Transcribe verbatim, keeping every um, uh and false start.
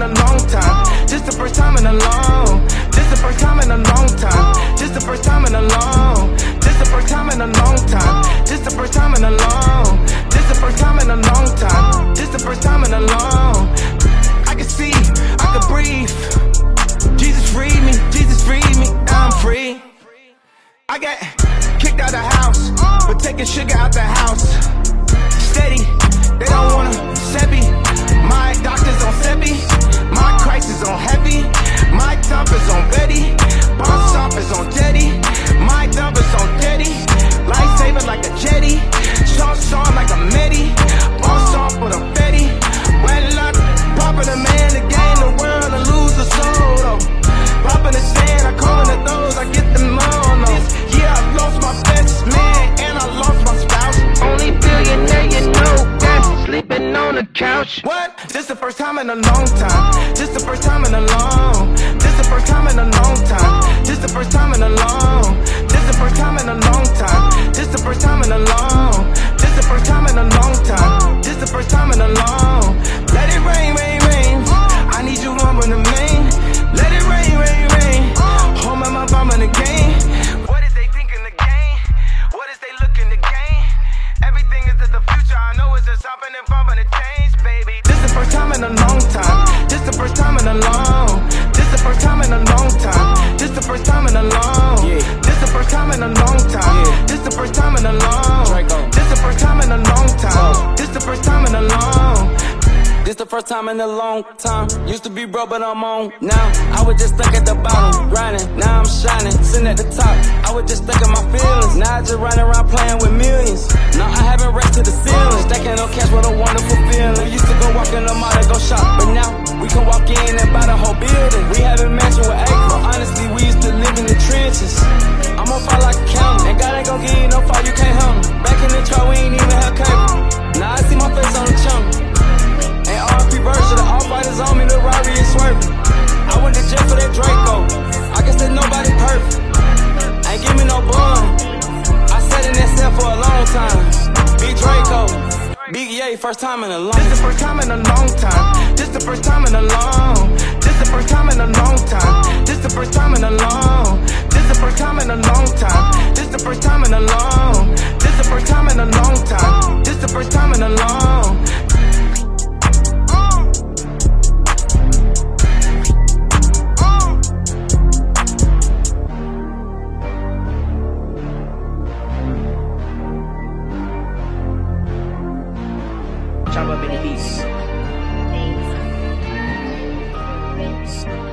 a long time. This the first time in a long. This the first time in a long time. This the first time in a long. This the first time in a long time. This the first time in a long. This the first time in a long time. This the first time in a long. I can see, I can breathe. Jesus freed me, Jesus freed me, now I'm free. I got kicked out the house, but taking sugar out the house. Steady, they don't wanna set me. My doctor's on Sebi, my crisis on heavy. My dump is on Betty, boss off is on Jetty. My dump is on Jetty, lifesaver like a jetty. Sauce on like a Medi, boss off with a Betty. Well up, poppin' a man to gain the world and lose the soul though. Poppin' the sand, I call in the those, I get the monos. Yeah, I lost my best man and I lost my spouse. Only billionaire you know that's sleeping on the couch. What? This the first time in a long time. This the first time in a long. This the first time in a long time. This the first time in a long. This the first time in a long time. This the first time in a long. This the first time in a long time. This the first time in a long. Let it rain, rain, rain. I need you home in the main. Let it rain, rain, rain. Home at my bum in the game. What is they thinking the game? What is they looking to gain? Everything is to the future. I know it's just hopping and bumping the change, baby. This the first time in a long time. This the first time in a long. This the first time in a long time. This the first time in a long. This the first time in a long time. This the first time in a long. This the first time in a long time. This the first time in a long. This the first time in a long time. Used to be broke, but I'm on now. I was just stuck at the bottom, grinding. Now I'm shining, sitting at the top. I was just stuck in my feelings. Now I just running around playing with millions. Now I haven't raised to the ceiling. Stacking up cash, what a wonderful feeling. We used to go walk in the mall and go shop, but now we can walk in and buy the whole building. We haven't mansion with acres, but honestly, we used to live in the trenches. I'm on fire like a counter, and God ain't gon' give you no fire you can't handle. Back in the truck, we ain't even have cable. Now I see my face on the channel. And R P version, all fighters on me, the Rari is swerving. I went to jail for that Draco. I guess there's nobody perfect. Ain't give me no bun. I sat in that cell for a long time. Big Draco, Big Yay, first time in a long. This the first time in a long time. This the first time in a long. This the first time in a long time. This the first time in a long. This the first time in a long time. This the first time in a long. This the first time in a long time. This the first time in a long. Chop up any beats. Thanks.